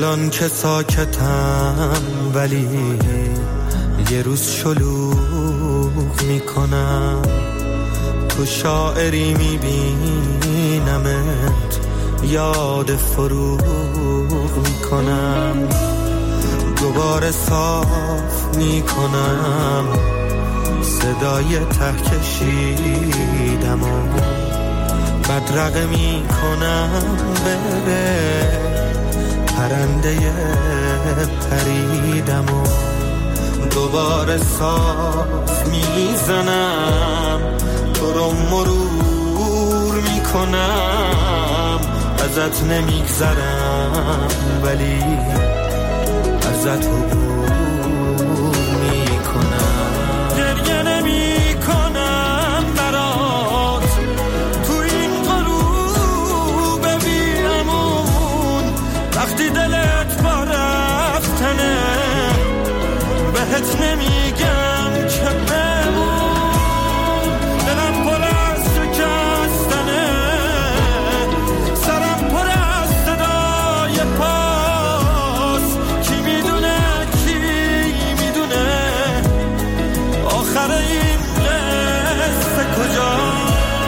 الان که ساکتم ولی یه روز شلوغ میکنم، تو شاعری میبینمت یاد فروغ میکنم، دوباره صاف میکنم صدای ته کشیدم و بدرقه میکنم بره پرنده پریدم و دوباره صاف میزنم تو رو مرور میکنم، ازت نمیگذرم ولی ازت عبور میکنم، گریه نمیکنم برات تو این غروب بیامون، وقتی دلت با رفتنه بهت نمیگم که بمون، دلم پر از شکستنه، سرم پر از صدای پاس، کی میدونه آخر این قصه کجاست.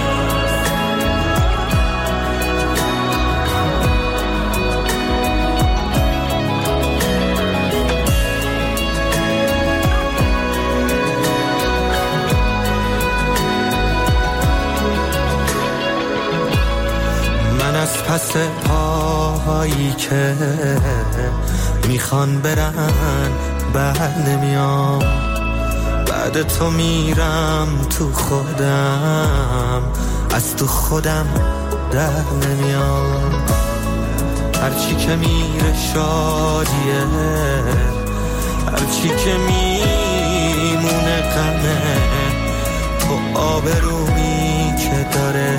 از پس پاهایی که میخوان برن بر نمیام، بعد تو میرم تو خودم، از تو خودم در نمیام، هرچی که میره شادیه، هرچی که میمونه غمه، تو آبرومی که داره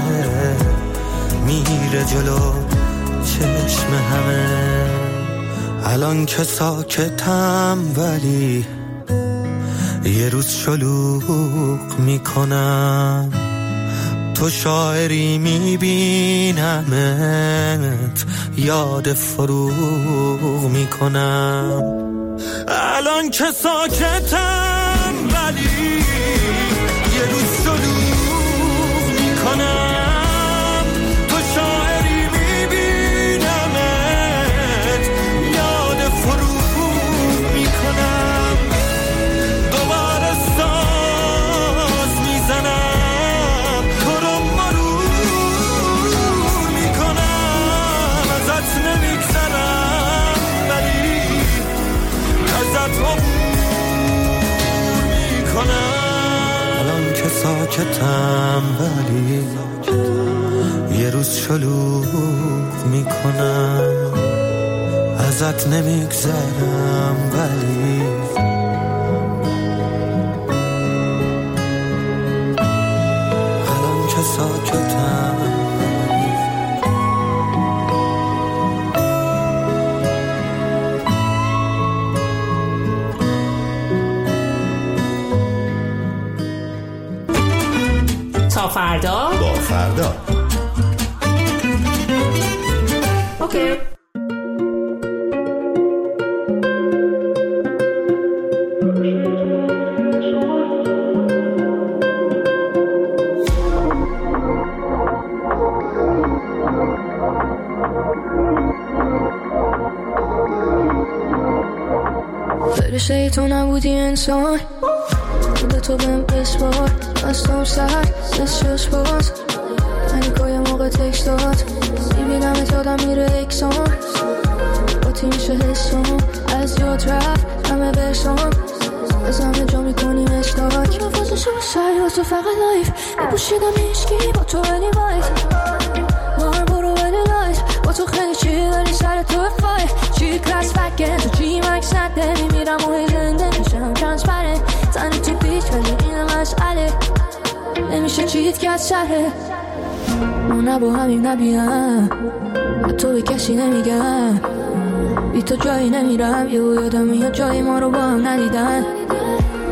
میره جلو چشم همه، الان که ساکتم ولی یه روز شلوغ میکنم، تو شاعری میبینمت یاد فروغ میکنم، الان که ساکتم ولی یه روز شلوغ میکنم، الان که ساکتم ولی یه روز شلوغ میکنم، ازت نمیگذرم ولی الان که ساکتم تا فردا با فردا. اوکی. فرشته تو نبودی انسان، به تو بهم بسپار، دستم سر دستش باز، پنیکای موقع تکست داد، میبینم اتادم میره اکسان، با تی میشه حسام، از یاد رفت همه برسام، از همه جا میکنیم استاک، نفازشو سری با تو فقط لایف، نپوشیدم هیچکی با تو ولی وایت، مار برو ولی لایت، با تو خیلی چی داری سر تو فایت، چی کلاس فکر تو چی مکس نده، میمیرم و هی زنده میشم ترانسپرنت، تنی تو بیچ ولی این مسئله نمیشه چیت که از شهره، ما نه با همیم نبیم، به تو به کسی نمیگم، بی تو جایی نمیرم، یه یادم میاد جایی ما رو با هم ندیدن، میخوام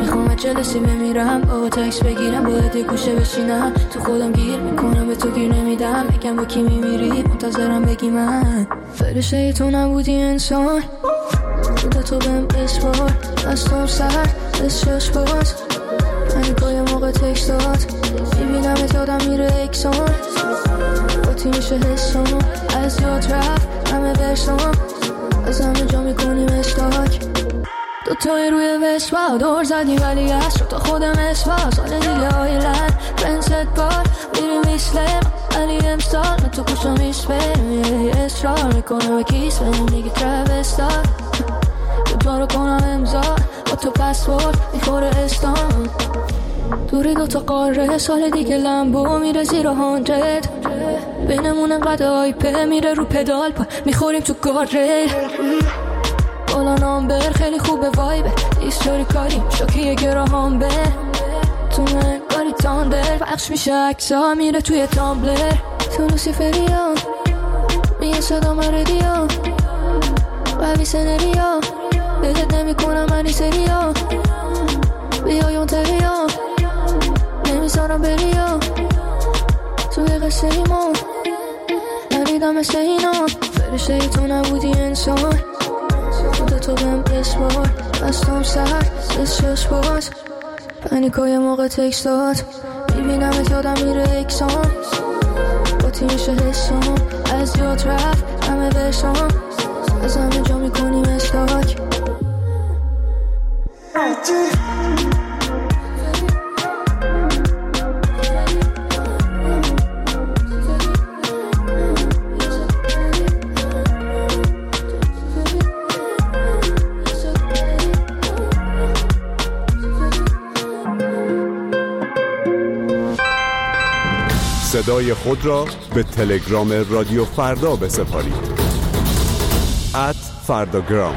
جلسی بمیرم با تکس بگیرم باید یه گوشه بشینم تو خودم گیر میکنم به تو گیر نمیدم بگم با کی میمیری منتظرم بگی من فرشته تو نبودی انسان بوده تو بهم بسپار دستم سر دستش باز پنیکای موقع تکس داد میبینم یادم میره اکسان با تی میشه حسام از یاد رفت همه برسام از همه جا میکنیم استاک دوتای روی وسوا دور زدی ولی از شد تا خودم اسوا سال دیگه آیلن پرنست بار میریم اسلم ولی امسال من تو کشم ایسپرم اصرار میکنم و کیس بریم دیگه ترابستار دوتا رو کنم امضا با تو پسپورت میخوره استان دوری دوتا قاره سال دیگه لمبو میره زیر 100 بینمون انقدر آیپه میره رو پدال پا میخوریم تو گارد بالا نامبر خیلی خوبه وایبه ایستوری کاری شاکی گراهام به تو من کاری تاندر بخش میشه اکسا میره توی تامبلر تو لوسیفریا میگه صدا مردیا قوی سنریا بهت نمی کنم منی سریا بیایون تریا نمیزارم بریا توی قصه ایمان نریدم مثل اینا فرشته تو نبودی انسان بوده تو بهم بسپار دستم سر دستش باز پنیکای موقع تکس داد میبینم یادم میره اکسان با تی میشه حسام از یاد رفت همه برسام از همه جا میکنیم استاک صدای خود را به تلگرام رادیو فردا بسپارید @فرداگرام.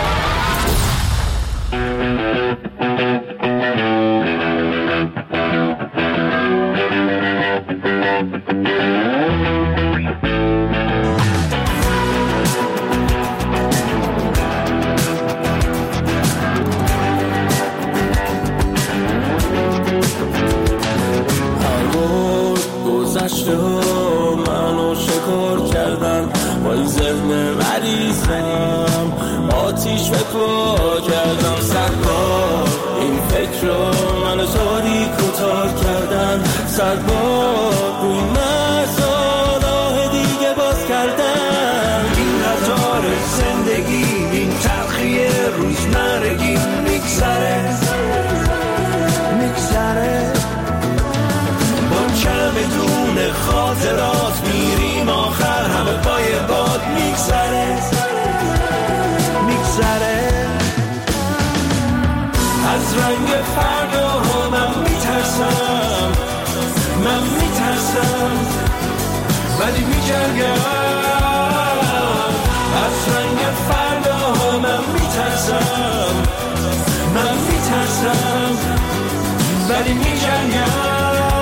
منو شکار کردن با این ذهن مریضم آتیش به پا کردم 100 بار این فکر رو منو تاریک و تار کردن 100 بار روی مرزا راه دیگه باز کردن این قطار زندگی این تلخی روزمرگی میگذره چمدون خاطرات میریم آخر همه پای باد میگذره از رنگ فردا من میترسم ولی میجنگم از رنگ فردا من میترسم ولی میجنگم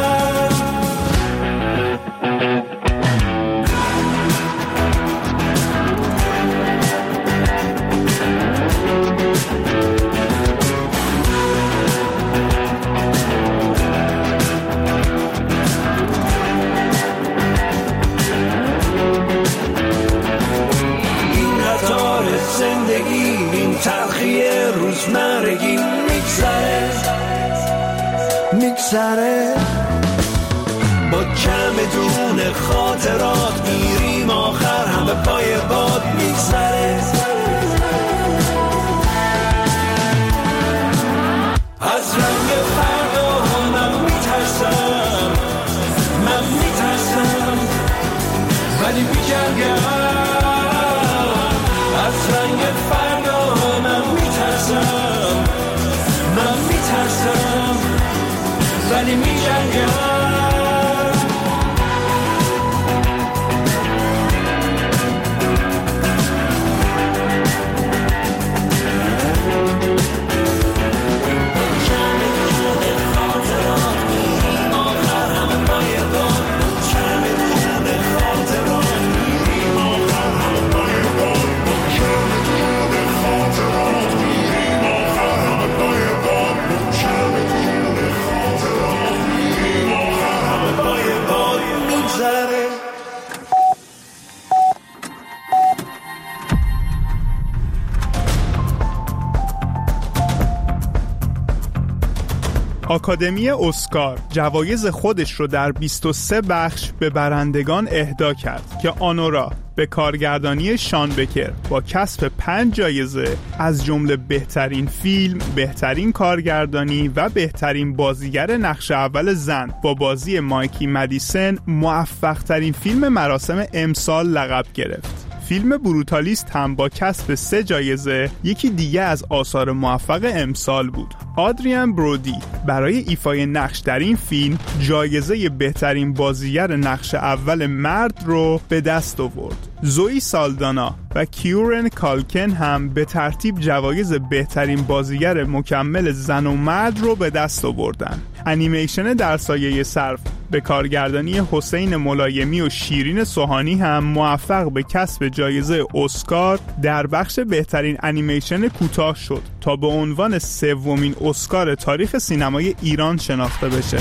این تلخی روزمرگی میگذره با چمدون خاطرات میریم آخر همه پای باد میگذره از رنگ فردا من میترسم ولی میجنگم از رنگ فردا من میترسم ولی میجنگم آکادمی اسکار جوایز خودش رو در 23 بخش به برندگان اهدا کرد که آنورا به کارگردانی شان بکر با کسب 5 جایزه از جمله بهترین فیلم، بهترین کارگردانی و بهترین بازیگر نقش اول زن با بازی مایکی مدیسن موفق ترین فیلم مراسم امسال لقب گرفت. فیلم بروتالیست هم با کسب 3 جایزه یکی دیگه از آثار موفق امسال بود. آدریان برودی برای ایفای نقش در این فیلم جایزه بهترین بازیگر نقش اول مرد رو به دست آورد. زوئی سالدانا و کیورن کالکن هم به ترتیب جوایز بهترین بازیگر مکمل زن و مرد رو به دست آوردن. انیمیشن در سایه سرف به کارگردانی حسین ملایمی و شیرین سوهانی هم موفق به کسب جایزه اسکار در بخش بهترین انیمیشن کوتاه شد تا به عنوان 3مین اسکار تاریخ سینمای ایران شناخته بشه.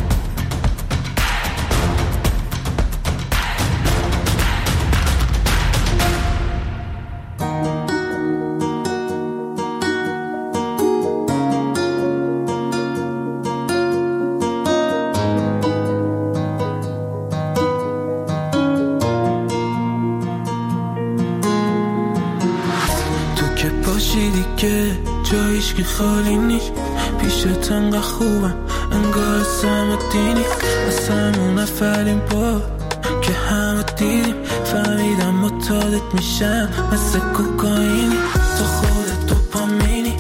که خالی نیست پیشت انقدر خوبم انگار سمتینی از همون اولین بار که همه دیدیم فهمیدم متعادت میشم مثل کوکائینی تو خودت دوپامینی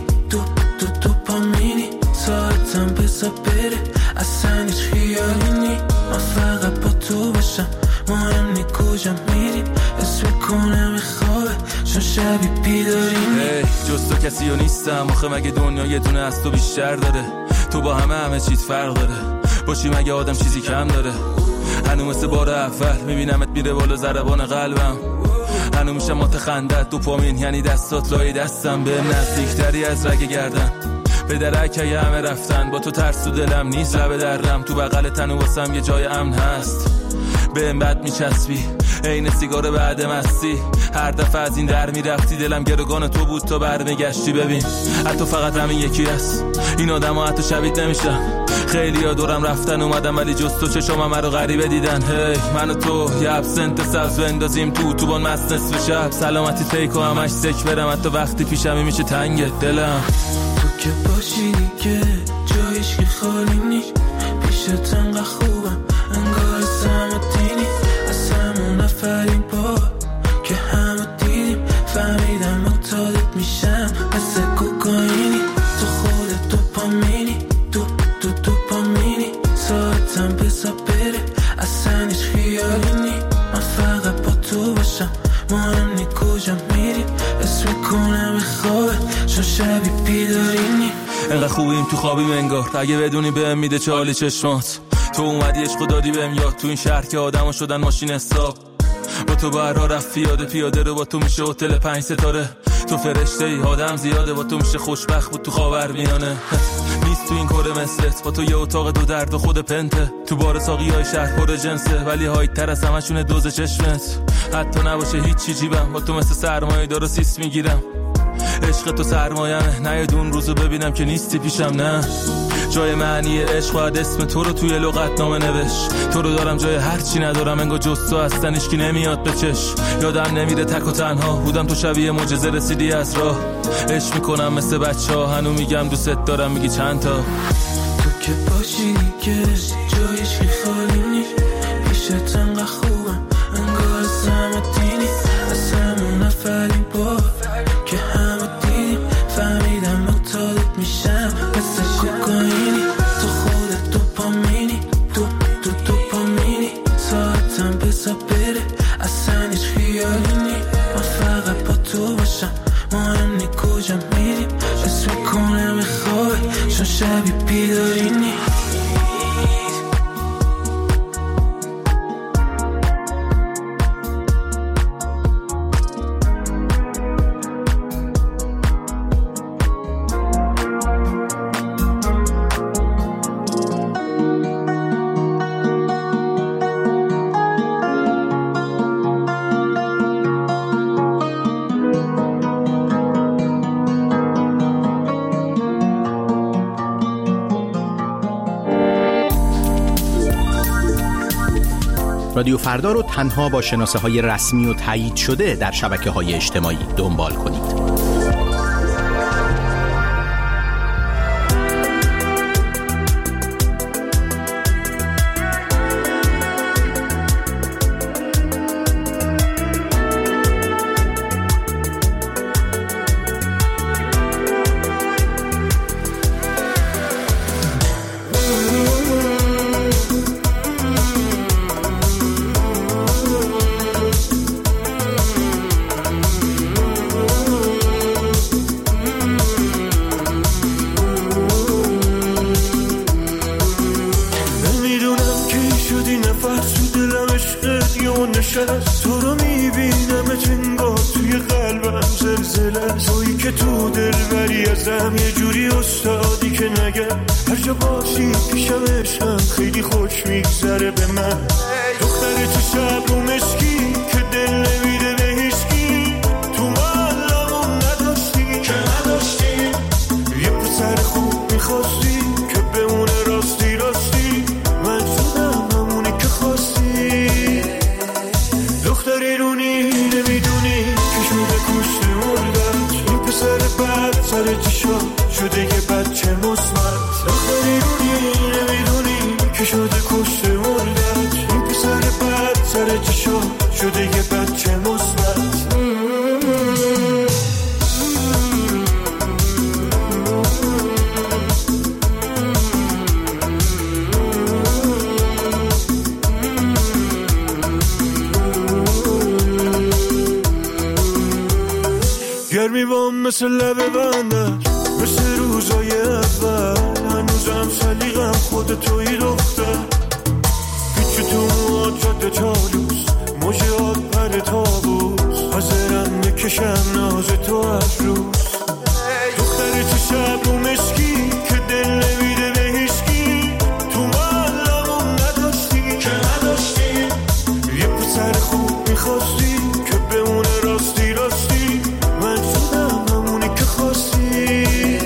دوپامینی ساعتم بزا بره اصلا هیچ خیالی نی من فقط با تو باشم مهم نی کجا میری اسم کنم خوابه چون شبی بیدارینی جز تو کسی و نیستم آخه مگه دنیا یه دونه از تو بیشتر داره تو با همه چیز فرق داره باشی مگه آدم چیزی کم داره هنو مثل بار اول میبینمت میره بالا ضربان قلبم هنو میشم متخندت دوپامین یعنی دستات لای دستم به نزدیکتری از رگ گردن به درکه همه رفتن با تو ترس تو دلم نیست لبه درم تو بغل تن و واسم یه جای امن هست به این بد میچسبی این سیگار بعد مستی هر دفعه از این در میرفتی دلم گروگان تو بود تا برمیگشتی ببین حتی فقط همین یکی هست این آدم ها حتی شبیه نمیشم خیلی ها دورم رفتن اومدم ولی جز تو چشم همه رو غریبه دیدن هی من و تو یه ابسنت سبز بندازیم تو بان مست نصف شب سلامتی فیکو همش سک برم حتی وقتی پیشمی میشه تنگ دلم تو که باشی دیگه جایش که خالی نیست پیشت انقدر خوبم انگار سمتینی از همون اولین بار که همه دیدیم فهمیدم متعادت میشم مثل کوکائینی تو خودت دوپامینی دوپامینی ساعتم بزا بره اصلا هیچ خیالی نی من فقط با تو باشم مهم نی کجا میری اسم کنم خوابه چون شبی بیدارینی انقدر خوبیم تو خوابیم انگار اگه بدونی بهم میده چالی چشمات تو اومدی عشق دادی بهم یاد تو این شهر که آدمو شدن ماشین حساب با تو برا رفت پیاده رو با تو میشه هتل 5 ستاره تو فرشته ای آدم زیاده با تو میشه خوشبخت بود تو خاورمیانه نیست تو این کره مثلت با تو یه اتاق دو درد و خود پنته تو بار ساقی های شهر پر جنسه ولی هایت تر از همشونه دوز چشمت حتی نباشه هیچی جیبم با تو مثل سرمایه دارو سیس میگیرم عشق تو سرمایمه نه یه دون روزو ببینم که نیستی پیشم نه جای معنی عشق باید اسم تو رو توی لغتنامه نوش تو رو دارم جای هرچی ندارم انگار جز تو هستن هیچکی نمیاد به چش یادم نمیره تک و تنها بودم تو شبیه معجزه رسیدی از راه عشق میکنم مثل بچه ها هنو میگم دوست دارم میگی چند تا تو که باشی دیگه جایش که خالی نیست پیشت انقدر خوبم انگار سمتینی از همون اولین بار که همه دیدیم فهمیدم متعادت میشم مثل کوکائینی تو خودت دوپامینی دوپامینی ساعتم بزا بره اصلا هیچ خیالی نی من فقط با تو باشم مهم نی کجا میریم اسم کنم خوابه چون شبی بیدارینی رادیو فردا رو تنها با شناسه های رسمی و تایید شده در شبکه های اجتماعی دنبال کنید. تو رو میبینم انگار توی قلبم زلزله، تویی که تو دل بری ازم یه جوری استادی که نگم هر جا باشی پیشم عشقم خیلی خوش میگذره به من. دختر چشم رو مشکی که دل نمیده به هیچکی، تو معلمون نداشتی که نداشتی یه پسر خوب میخواستی که بمونه راستی راستی، من شدم همونی که خواستی. دختری رونی نمیدونی که شده کشته مردت، این پسر بد سر چشا شده یه بچه مصمت. دختری رونی نمیدونی که شده کشته مردت، این پسر بد سر چشا شده یه بچه مصمت. گرمی بام مثل لبه بندر، مثل روزای اول، هنوزم سلیقم خود توی دختر. پیچ تو مواد جاده چالوس، موجه پر تابوس، حاضرم بکشم ناز تو از روز. دختر چشم رو مشکی که دل نمیده به هیچکی، تو معلمون نداشتی که نداشتی یه پسر خوب میخواستی که بمونه راستی راستی، من شدم همونی که خواستی.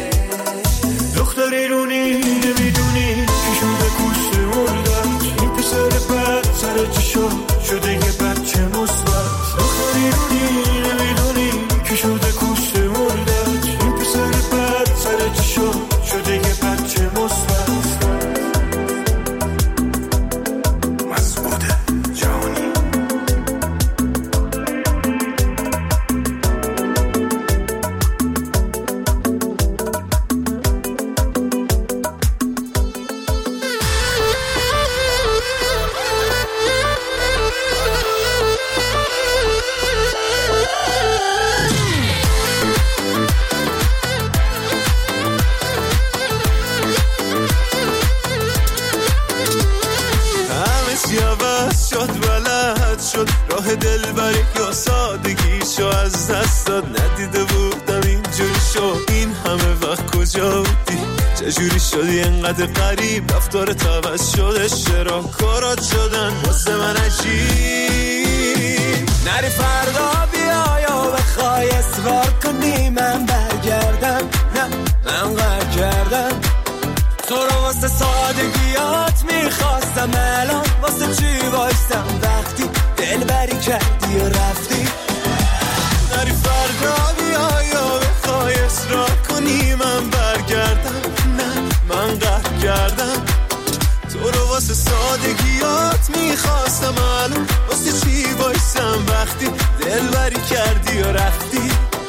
دختری رونی نمیدونی که شده کشته مردت، این پسر بد سر چشا شده یه بچه مصمت. دختری رونی نمیدونی که شده کشته مردت، این پسر بد سر چشا شده یه بچه مصمت. راه دل بری یا سادگیشو از دست داد، ندیده بودم اینجوری شد. این همه وقت کجا بودی؟ چجوری شدی انقدر غریب؟ رفتارت عوض شده، چرا کارات شدن واسه من عجیب؟ نری فردا بیا یا بخوای اصرار کنی من برگردم، نه من قهر کردم تو رو واسه سادگیات میخواستم، الان واسه چی وایستم وقتی دل بری کردی و رفتی؟ نری فردا بیا یا بخوای اصرار کنی من برگردم، نه من قهر کردم تو رو واسه سادگیات میخواستم، الان واسه چی وایستم وقتی دل بری کردی و رفتی؟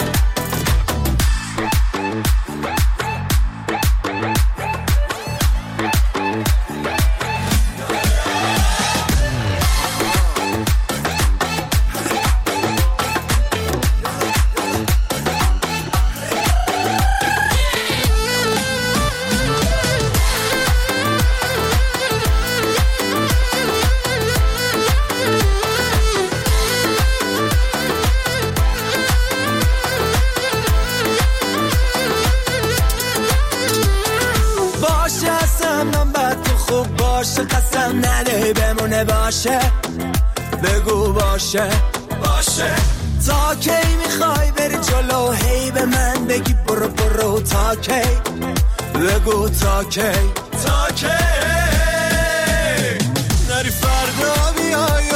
قسم نده بمونه باشه، بگو باشه باشه. تا کی میخوای بری جلو هی به من بگی برو برو؟ تا کی بگو تا کی تا کی؟ نری فردا بیای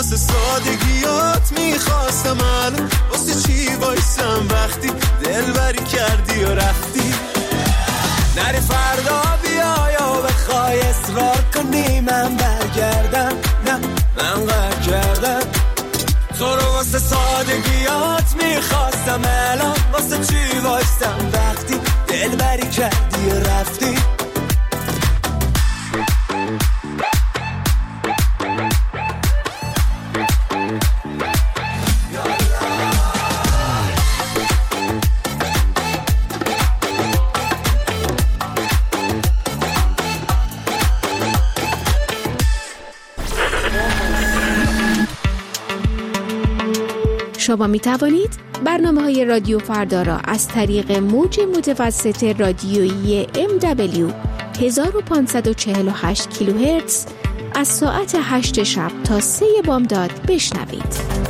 واسه سادگیات میخواستم الان واسه چی وایسم وقتی دلبری کردی و رفتی نری فردا بیا یا بخوای اصرار کنی من برگردم نه من قهر کردم تو رو واسه سادگیات میخواستم الان واسه چی وایسم وقتی دلبری کردی و رفتی شما می توانید برنامه‌های رادیو فردا را از طریق موج متوسط رادیویی MW 1548 کیلوهرتز از ساعت 8 شب تا 3 بامداد بشنوید.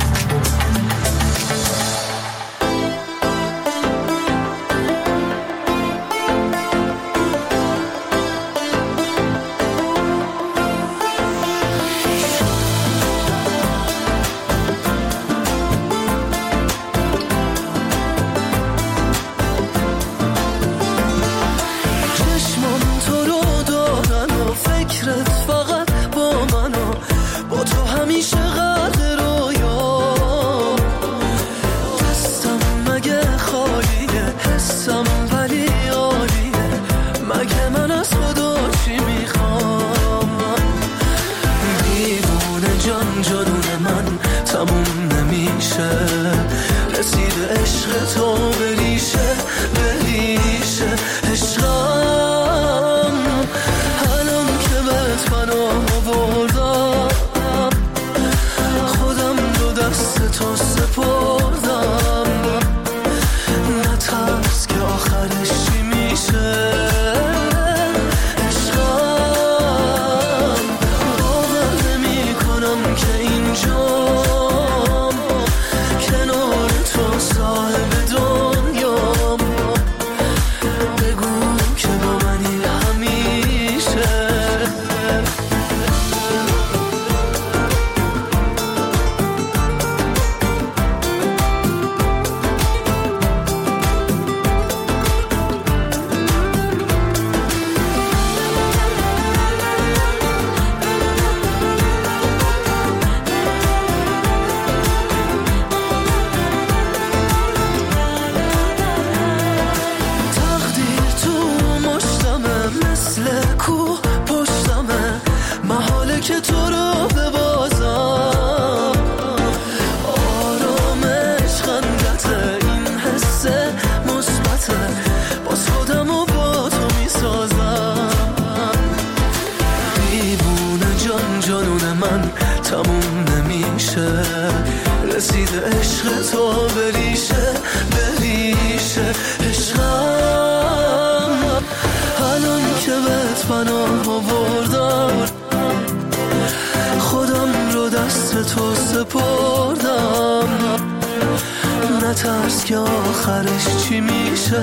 نترس که آخرش چی میشه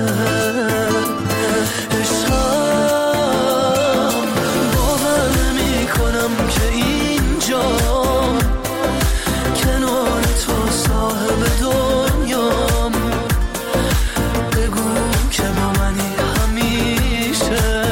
عشقم باور نمی کنم که اینجا کنار تو صاحب دنیام بگو که با منی همیشه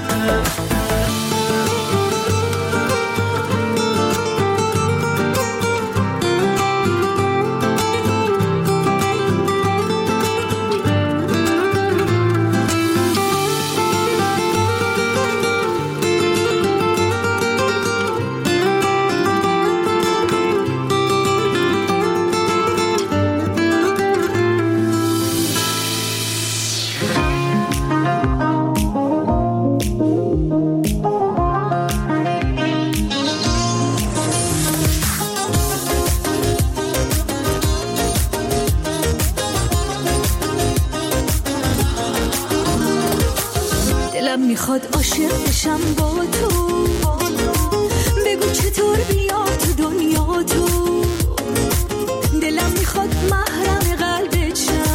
میخواد عاشق بشم با تو بگو چطور بیا تو دنیا تو دلم میخواد محرم قلبت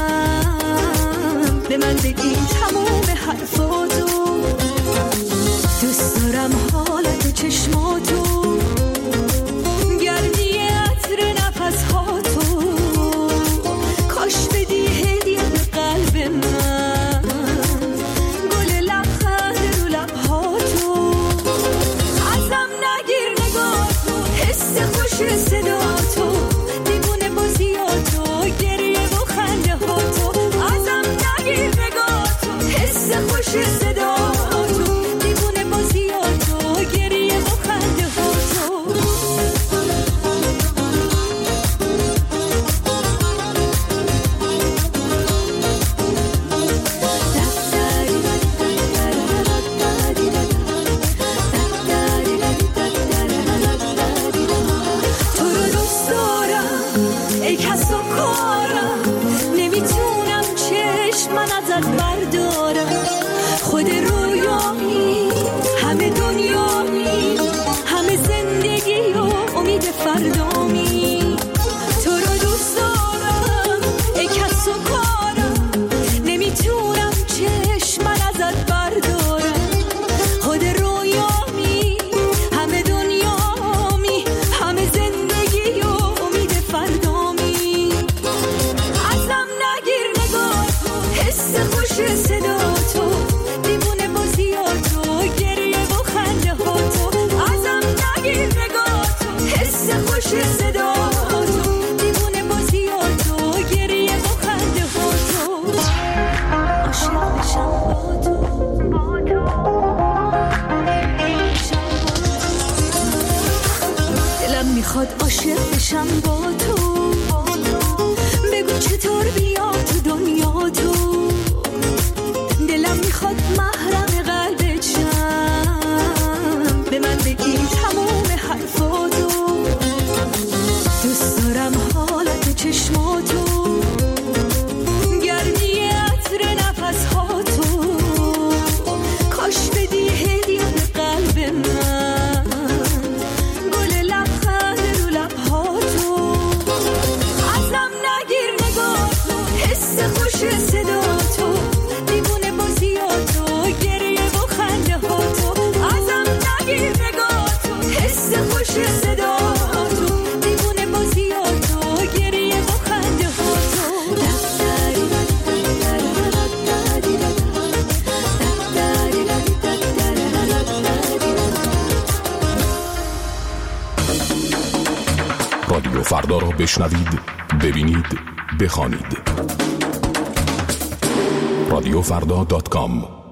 شم به من بگی تموم حرفاتو دوست دارم حالت و چشماتو گردی تو کارم، نمیتونم چشم من ازت بردارم. خود رویامی، همه دنیامی، همه زندگی و امید فردامی. ازم نگیر نگاه تو، حس خوش صدا تو، دیوونه بازیاتو، گریه و خنده ها تو. ازم نگیر نگاه تو، حس خوش صدا تو، دیوونه بازیاتو، گریه و خنده ها تو. عاشق بشم با تو، دلم میخواد عاشق بشم با تو. بگو چطور بیام تو دنیا تو، دلم میخواد محرم قلبت شم. به من بگی تموم حرفاتو، دوست دارم حالت چشماتو، گرمی عطر نفسهاتو. کاش بدی هدیه به قلب من، گل لبخند رو لبهاتو. ازم نگیر نگاه تو، حس خوش صدا تو، دیوونه بازیاتو، گریه و خنده ها تو. ازم نگیر نگاه تو، حس خوش صدا تو، دیوونه بازیاتو، گریه و خنده ها تو. رادیو فردا را بشنوید، ببینید، بخوانید. radiofrda.com.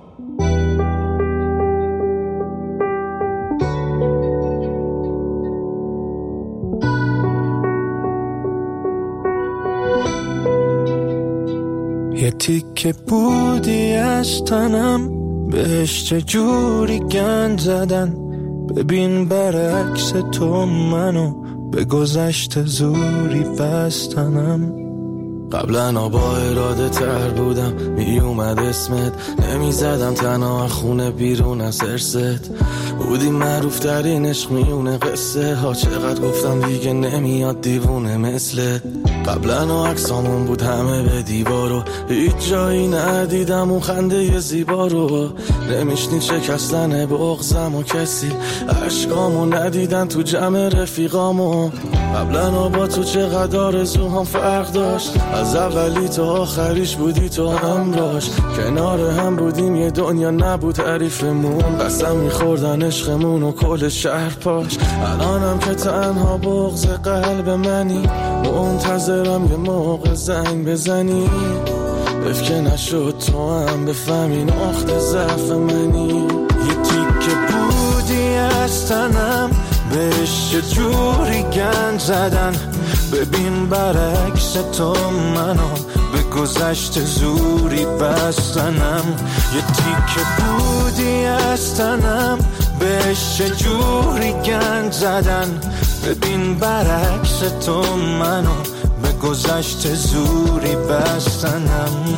یه تیکه بودی از تنم، بهش چجوری گند زدن. ببین برعکس تو منو به گذشته زوری بستنم. قبلا با اراده تر بودم، می اومد اسمت، نمی زدم تنها خونه بیرون از ارست. بودی معروف ترین عشق میونه قصه ها، چقدر گفتم دیگه نمیاد دیوونه مثلت. قبلا عکسامون بود همه به دیوارو، هیچ جایی ندیدم اون خنده زیبا رو. نمیشنید شکستن بغضم و کسی، عشقامو ندیدن تو جمع رفیقامو. قبلا با تو چقدر آرزوهام فرق داشت، از اولی تا آخریش بودی تو همراش. کنار هم بودیم یه دنیا نبود تعریفمون، قسم میخوردن عشقمون و کل شهر پاش. الانم که تنها بغض قلب منی، منتظرم یه موقع زنگ بزنی. افکه نشد تو هم بفهمی نقطه ضعف منی. یه تیکه بودی از تنم، بهش چجوری گند زدن. ببین برعکس تو منو به گذشته زوری بستنم. یه تیکه بودی از تنم، بهش چجوری گند زدن. ببین برعکس تو منو به گذشته زوری بستنم.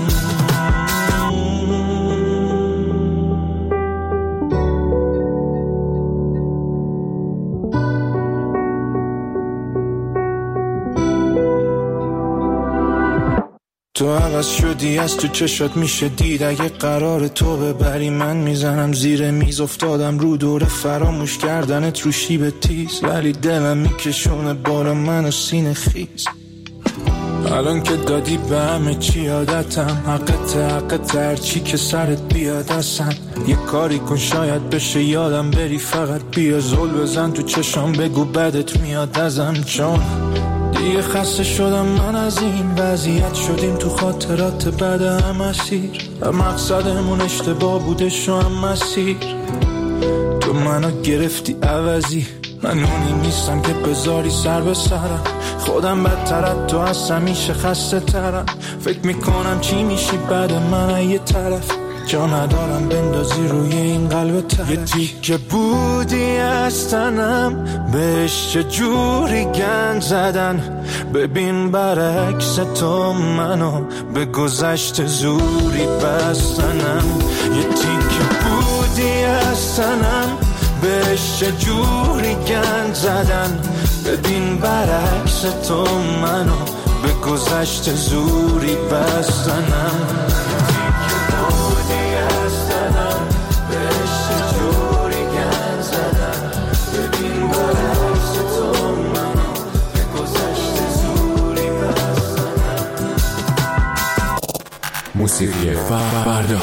تو عوض شدی، از تو چشات میشه دید. اگه قرار تو ببری من میزنم زیر میز. افتادم رو دور فراموش کردنت رو شیب تیز، ولی دلم میکشونه بالا منو سینه خیز. الان که دادی به همه چی عادتم، حقت هرچی که سرت بیاد اصلا. یه کاری کن شاید بشه یادم بری، فقط بیا زل بزن تو چشام بگو بدت میاد ازم. چون دیگه خسته شدم من از این وضعیت، شدیم تو خاطرات بعد هم اسیر. مقصدمون اشتباه بوده شو هم مسیر. تو منو گرفتی عوضی، من اونی نیستم که بذاری سر به سرم. خودم بدترت تو از همیشه خسته ترم. فکر میکنم چی میشی بعد من یه طرف. جا ندارم بندازی روی این قلب طرف. یه تیکه بودی از تنم، بهش چجوری گند زدن. ببین برعکس تو منو به گذشته زوری بستنم. یه تیکه بودی از تنم، بهش چجوری گند زدن. ببین برعکس تو منو به گذشته زوری بستنم موسیقی فردا.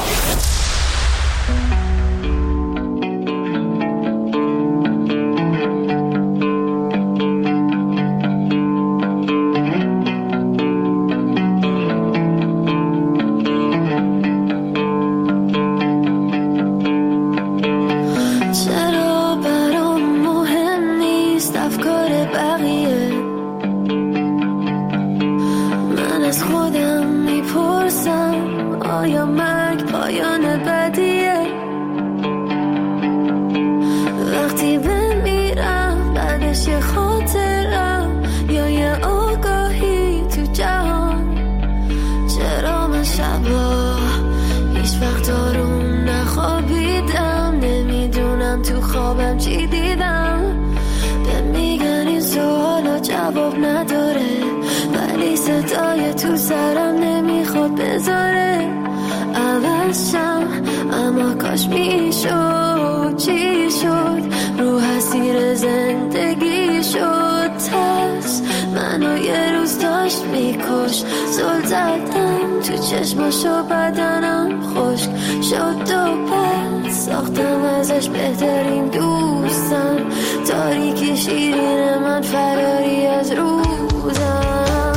چشماشو بدنم خشک شد و پس ساختم ازش بهترین دوستم تاریکی شیرین من فراری از روزم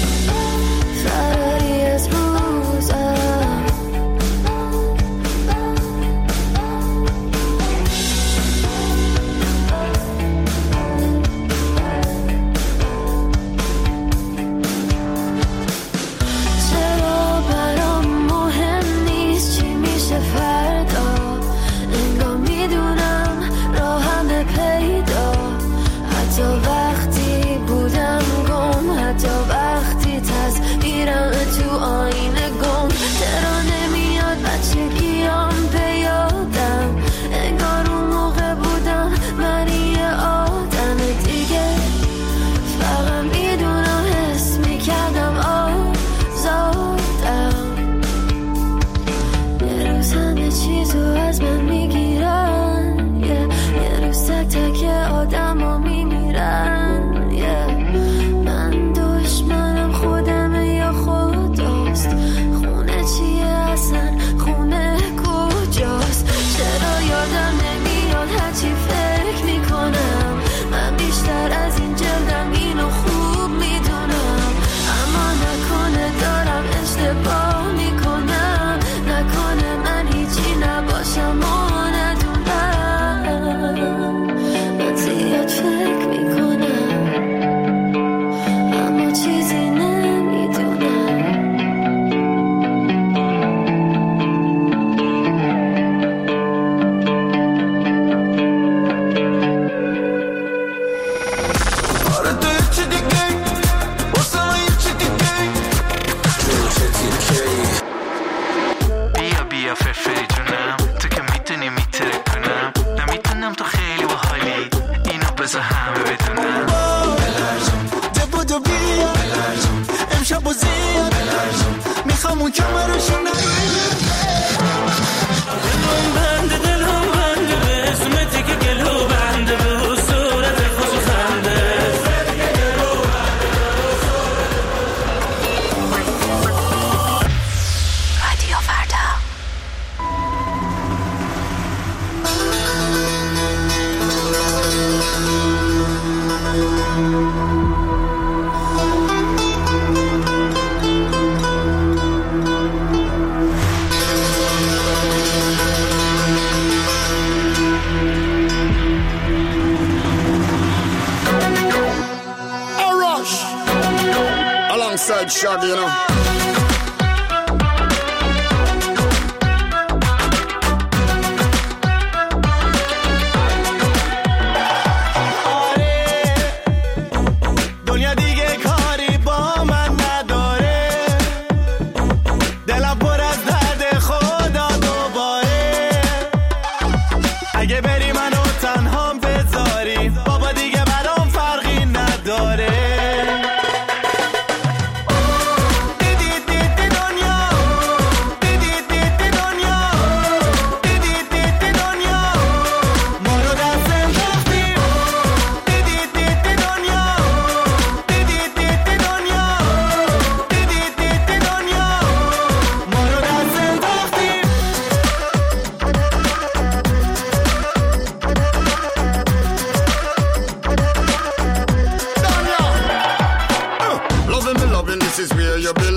فراری از روزم Shaggy, you know.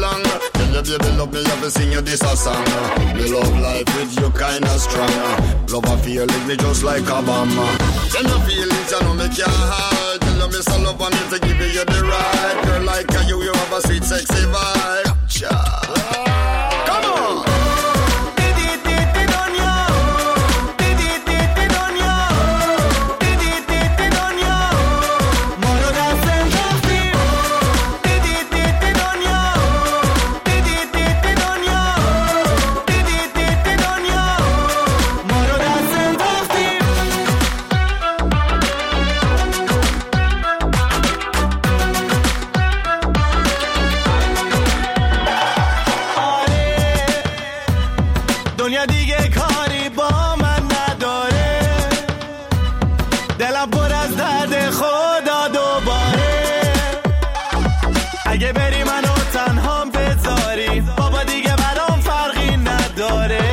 long. Tell your baby love me, have to sing you this a song. Me love life with you kinda strong. Love a feeling me just like a bomb. Then the feelings you know me can't hide. Tell you me so love me to give you the right. Girl like you have a sweet sexy vibe. Come on. دنیا دیگه کاری با من نداره، دلم پر از درد خدا دوباره. اگه بری منو تنهام بذاری بابا دیگه برام فرقی نداره.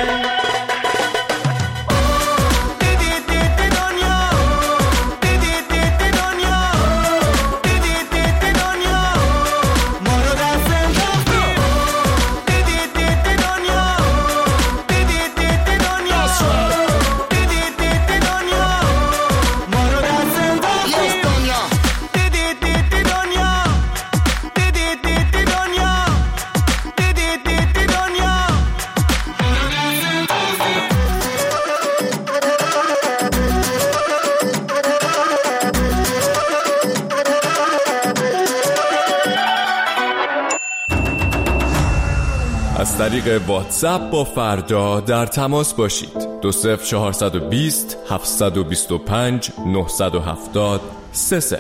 از طریق واتساپ با فردا در تماس باشید. 20420 725 970 30.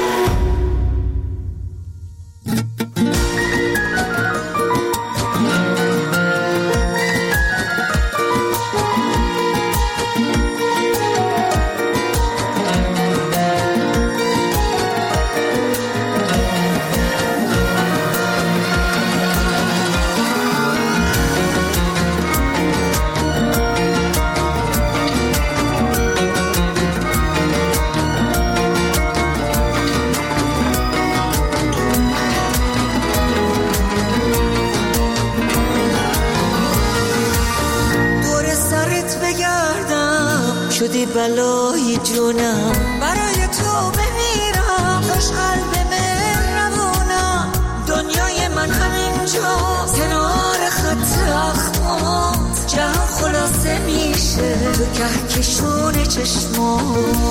شدی بلای جونم، برای تو بمیرم، خوش قلب مهربونم. دنیای من همینجا کنار خط اخمات، جهان خلاصه میشه تو کهکشون چشمات.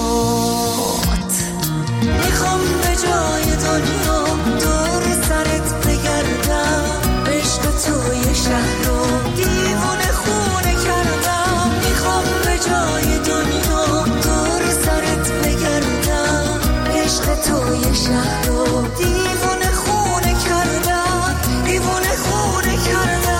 میخوام به جای دنیا دور سرت بگردم، عشق توی شهر رو دیوونه خونه کردم. میخوام به جای دنیا دور سرت بگردم، عشق توی شهر رو دیوونه خونه کردم، دیوونه خونه کردم.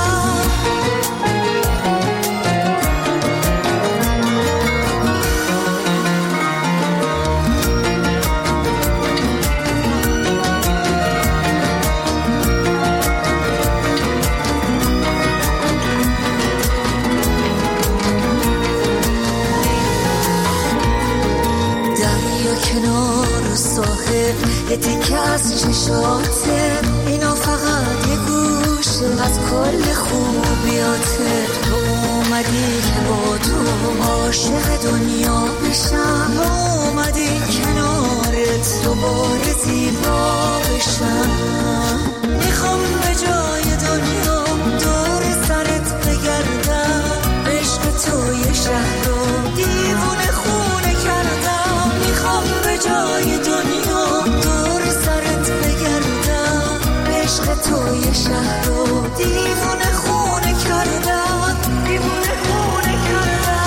کنار ساحل یه تیکه از چشاته، اینا فقط یه گوشه از کل خوبیاته. تو اومدی که با تو عاشق دنیا بشم، اومدی کنارت دوباره زیبا بشم. میخوام به جای دنیا دور سرت بگردم، عشق توی شهر رو دیوونه خونه کردم. میخوام به جای دنیا دور سرت بگردم، عشق توی شهر رو دیوونه خونه کردم، دیوونه خونه کردم.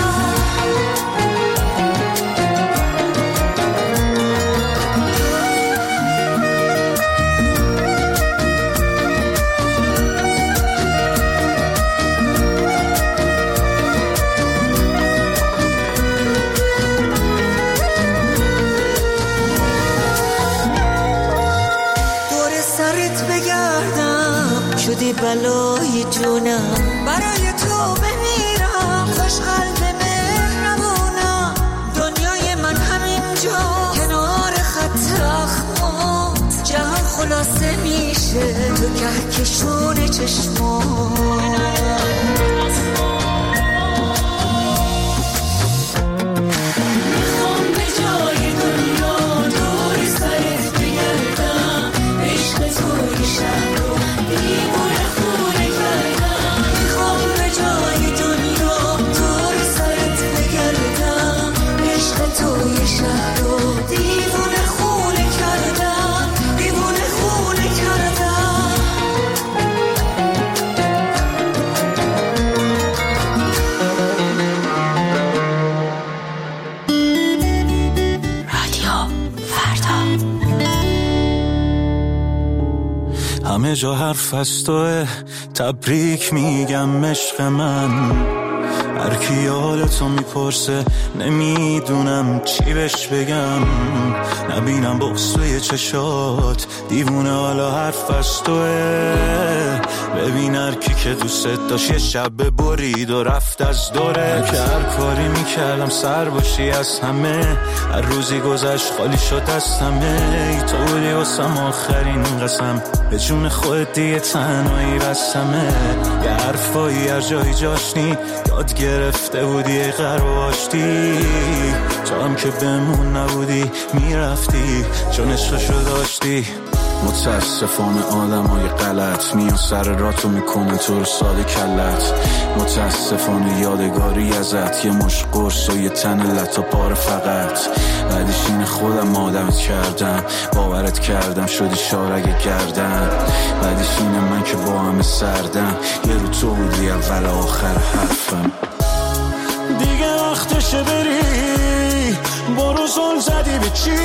شدی بلای جونم، برای تو بمیرم، خوش قلب مهربونم. دنیای من همینجا کنار خط اخمات، جهان خلاصه میشه تو کهکشون چشمان. همه جا حرف از توه، تبریک میگم عشق من. هر کی حالتو میپرسه نمیدونم چی بهش بگم. نبینم بغض توی چشات دیوونه، حالا حرف از توه. ببین هر کی که دوست داشت یه شب برید و رفت از دوره. که هر کاری میکردم سر باشی از همه، هر روزی گذشت خالی شد از همه. ای تو بودی واسم آخرین قسم، به جون خودت دیگه تنهایی بستمه. یه حرفایی هر جایی جاشنی یاد گرفته بودی قرار باشتی. تو هم که بمون نبودی میرفتی چون عشقشو داشتی. متاسفانه آدم های غلط میان سر راتو میکنن تو رو ساده کلت. متاسفانه یادگاری ازت یه مش قرص و یه تن لطا پاره فقط. بعدش این خودم آدمت کردم، باورت کردم شدی شارگه گردم. بعدش اینه من که با همه سردم، یه رو تو بودی اول آخر حرفم. دیگه وقتشه بری، برو زل زدی به چی؟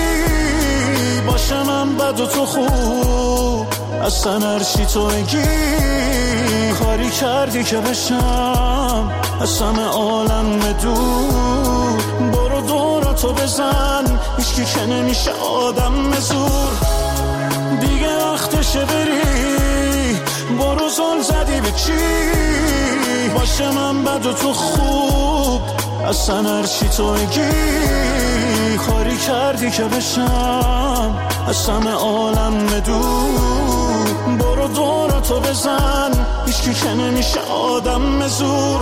باشه من بد و تو خوب، اصلا هرچی تو بگی. کاری کردی که بشم از همه عالم دور. برو دوراتو بزن، هیچکی که نمیشه آدم زور. دیگه وقتشه بری، برو زل زدی به چی؟ باشه من بد و تو خوب، اصلا هرچی تو بگی. کاری کردی که بشم از همه عالم دور. برو دوراتو بزن، هیچکی که نمیشه آدم زور.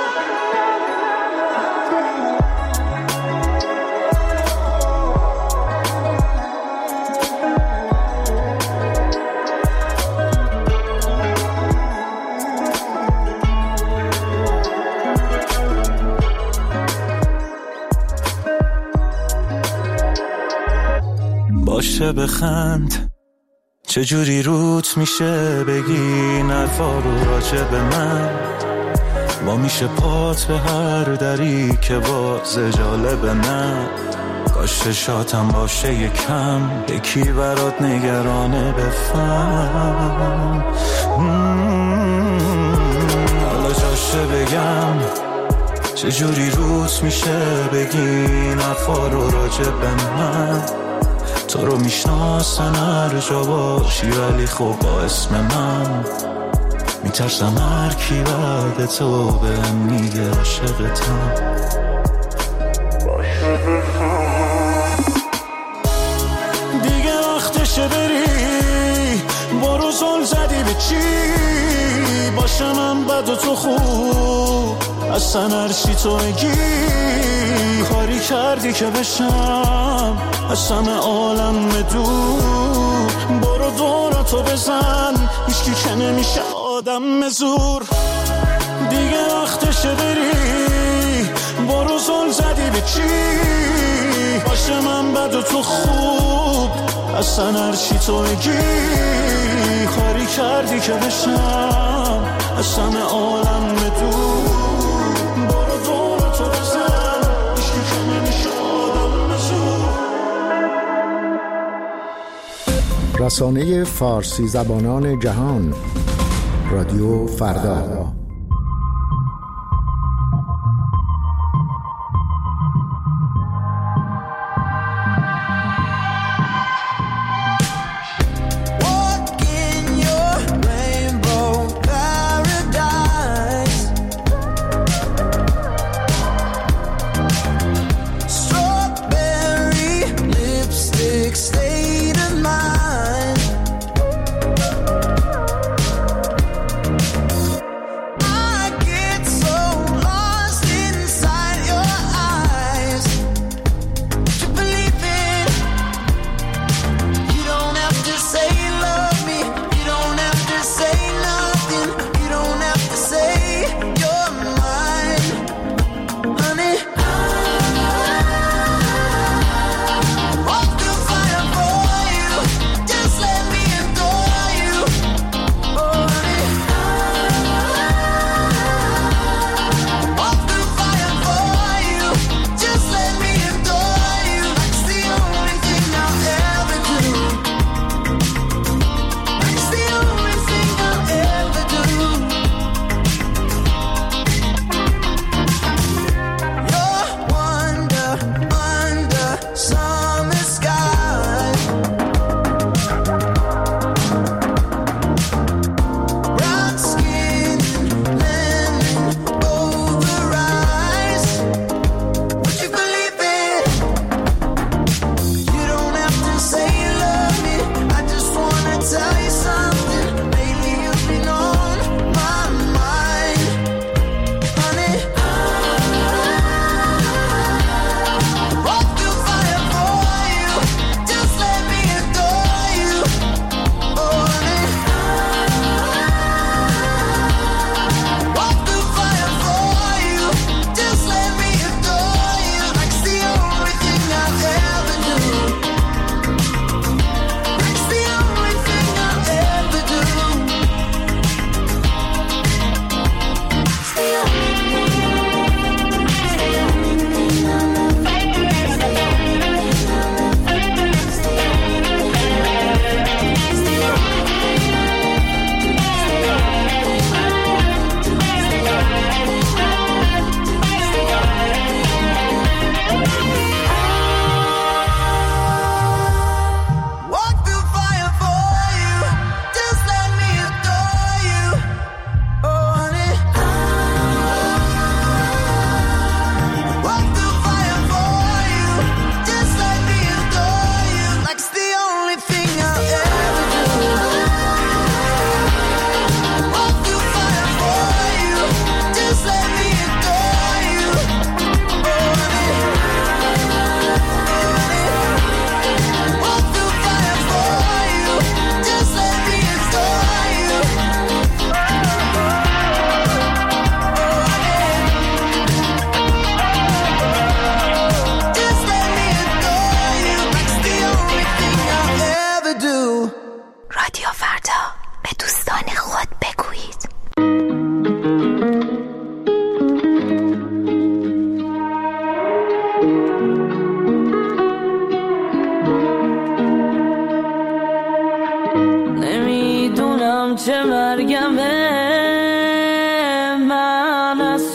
باشه بخند، چجوری روت میشه بگی نرفا رو راجع به من. با میشه پات به هر دری که باز جالب نه. کاش شاتم باشه یکم، یکی برات نگرانه بفهم. حالا جاشه بگم چجوری روت میشه بگی نرفا رو راجع به من. تو رو میشناسن هر جا باشی ولی خب با اسم من. میترسم هر کی بعد تو بهم میگه عاشقتم. دیگه وقتشه بری، برو زل زدی به چی؟ باشه من بد و تو خوب، اصلا هرچی تو بگی. کاری کردی که بشم از همه عالم دور. برو دوراتو بزن، هیچکی که نمیشه آدم زور. دیگه وقتشه بری، برو زل زدی به چی؟ باشه من بد و تو خوب، اصلا هرچی تو بگی. کاری کردی که بشم از همه عالم دور. برو دوراتو بزن، هیچکی که نمیشه آدم زور. رسانه فارسی زبانان جهان، رادیو فردا.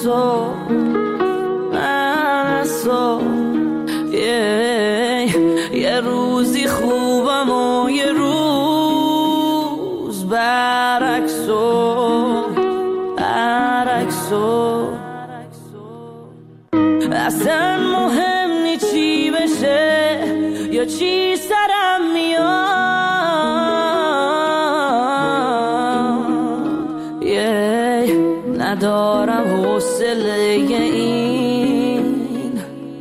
یه روزی خوبم و یه روز برعکسو اصلا مهم نی چی بشه یا چی سرم میاد ندارم حوصله این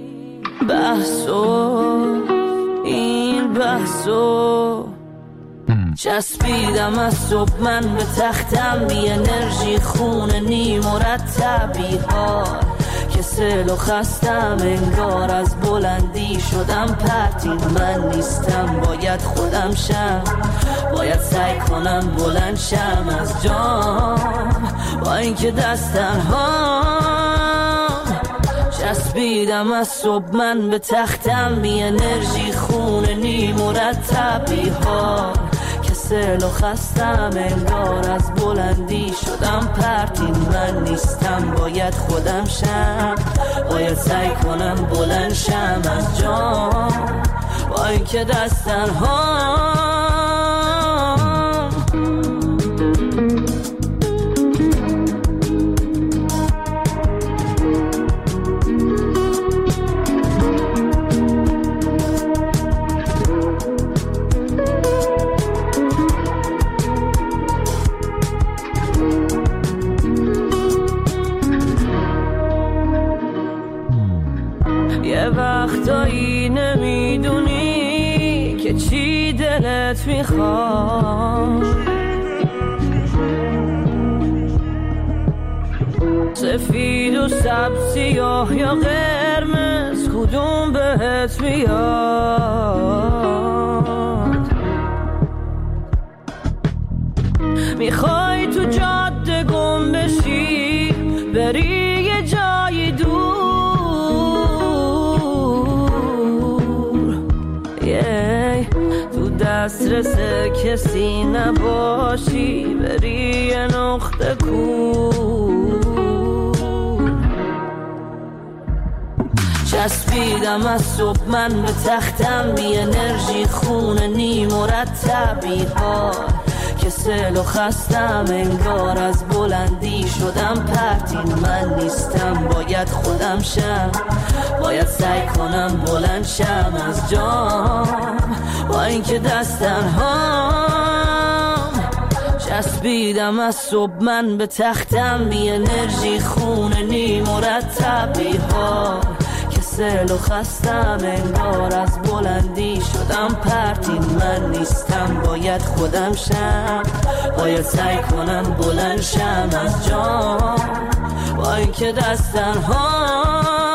بحثو چسبیدم از صبح من به تختم بی انرژی خونه نی مرتبی ها کسل و خستم انگار از بلندی شدم پرتین من نیستم باید خودم شم باید سعی کنم بلند شم از جام با اینکه دست تنهام چسبیدم از صبح من به تختم بی انرژی خونه نی مرتبی ها کسل و خستم انگار از بلندی شدم پرتین من نیستم باید خودم شم باید سعی کنم بلند شم از جام با اینکه دست تنهام وقتایی نمیدونی که چی دلت میخواد سفید و سبز سیاه یا قرمز کدوم بهت میاد میخوای تو جاده گم بشی بری یه جای دور تو دسترس کسی نباشی بری یه نقطه کور چسبیدم از صبح من به تختم بی انرژی خونه نی مرتبی ها کسل و خستم انگار از بلندی شدم پرتین من نیستم باید خودم شم باید سعی کنم بلند شم از جام با اینکه دست تنهام چسبیدم از صبح من به تختم بی انرژی خونه نی مرتبی ها کسل و خستم انگار از بلندی شدم پرتین من نیستم باید خودم شم باید سعی کنم بلند شم از جام با اینکه دست تنهام